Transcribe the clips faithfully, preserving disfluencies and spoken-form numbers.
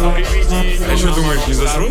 А что думаешь, не засрут?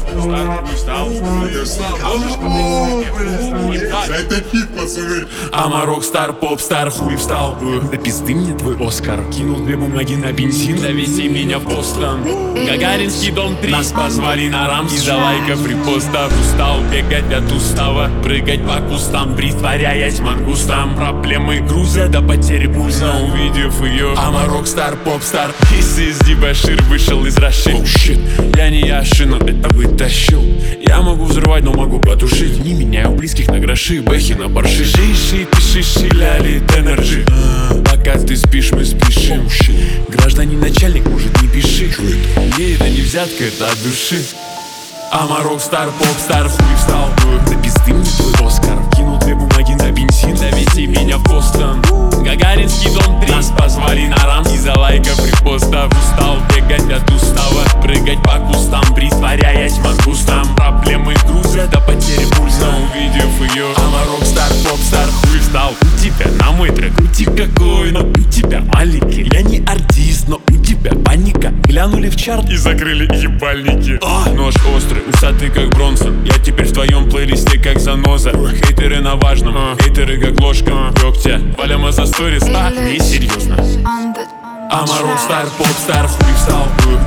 Это хит, пацаны. Ама рок-стар, поп-стар, хуй встал. Да пизды мне твой Оскар. Кинул две бумаги на бензин, довези меня в Бостон. Гагаринский дом три. Нас позвали на рамки за лайков репостов. Устал бегать от устава, прыгать по кустам, притворяясь мангустом. Проблемы грузя до потери пульса, увидев ее. Ама рок-стар, поп-стар. Из дебошир вышел из Раши. Oh, shit. Я не Яши, но это вытащил. Я могу взрывать, но могу потушить. Не меняю близких на гроши, бэхи на барши. Шиши, ты шиши, лялит энерджи. Пока ты спишь, мы спешим. Oh, гражданин начальник, может, не пиши. Ей это не взятка, это от души. Ама рок-стар, поп-стар, хуй встал. Да пизды мне твой Оскар. Кинул две бумаги на бензин, довези меня в Бостон. Гагаринский дом три. Нас позвали на рамки за лайков репостов. Устал бегать от устава, прыгать по кустам, притворяясь мангустом. Проблемы грузя до потери пульса, увидев ее. Ама рок-стар, поп-стар, хуй встал. У тебя на мой трек, у тебя какой, но у тебя маленький. Я не артист, но у тебя паника. Глянули в чарт и закрыли ебальники. О! Нож острый, усатый как Бронсон. Я теперь в твоем плейлисте как заноза. Хейтеры на важном, а. Хейтеры как ложка дегтя. Валяма за сторис, а не серьезно. Ама рок-стар, поп-стар, хуй встал.